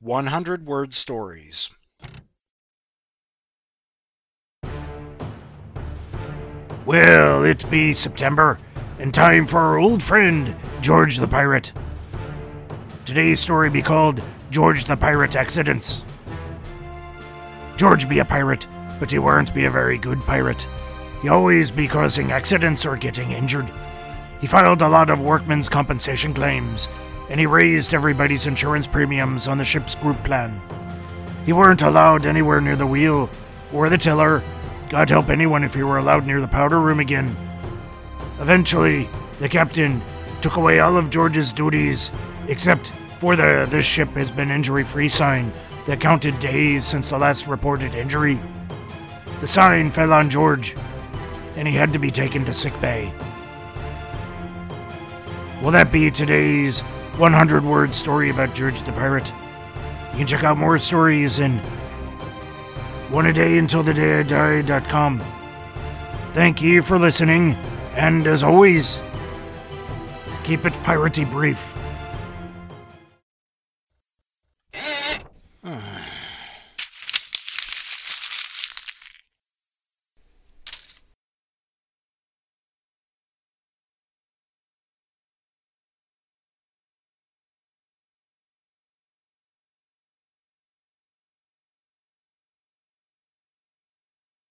100-word stories. Well, it be September, and time for our old friend, George the Pirate. Today's story be called George the Pirate Accidents. George be a pirate, but he weren't be a very good pirate. He always be causing accidents or getting injured. He filed a lot of workmen's compensation claims, and he raised everybody's insurance premiums on the ship's group plan. He weren't allowed anywhere near the wheel or the tiller. God help anyone if he were allowed near the powder room again. Eventually, the captain took away all of George's duties, except for the "this ship has been injury-free" sign that counted days since the last reported injury. The sign fell on George, and he had to be taken to sick bay. Will that be today's 100-word story about George the Pirate? You can check out more stories in oneadayuntilthedayidie.com. Thank you for listening, and as always, keep it piratey brief.